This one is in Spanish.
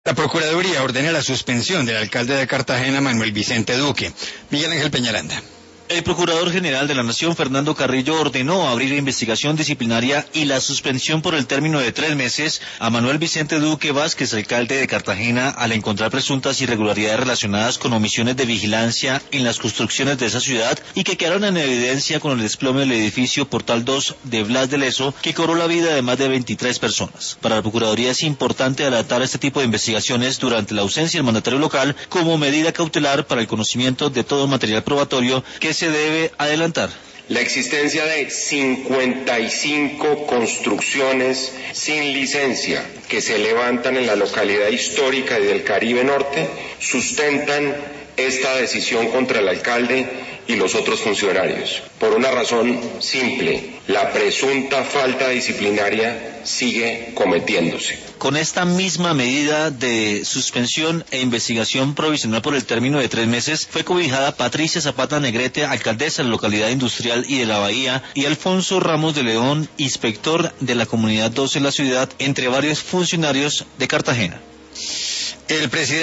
La Procuraduría ordena la suspensión del alcalde de Cartagena, Manuel Vicente Duque. Miguel Ángel Peñaranda. El Procurador General de la Nación, Fernando Carrillo, ordenó abrir investigación disciplinaria y la suspensión por el término de 3 meses a Manuel Vicente Duque Vázquez, alcalde de Cartagena, al encontrar presuntas irregularidades relacionadas con omisiones de vigilancia en las construcciones de esa ciudad y que quedaron en evidencia con el desplome del edificio Portal 2 de Blas de Lezo, que cobró la vida de más de 23 personas. Para la Procuraduría es importante adelantar este tipo de investigaciones durante la ausencia del mandatario local como medida cautelar para el conocimiento de todo material probatorio que se debe adelantar. La existencia de 55 construcciones sin licencia que se levantan en la localidad histórica y del Caribe Norte sustentan esta decisión contra el alcalde y los otros funcionarios. Por una razón simple, la presunta falta disciplinaria sigue cometiéndose. Con esta misma medida de suspensión e investigación provisional por el término de 3 meses, fue cobijada Patricia Zapata Negrete, alcaldesa de la localidad industrial y de la Bahía, y Alfonso Ramos de León, inspector de la Comunidad 12 de la ciudad, entre varios funcionarios de Cartagena. El presidente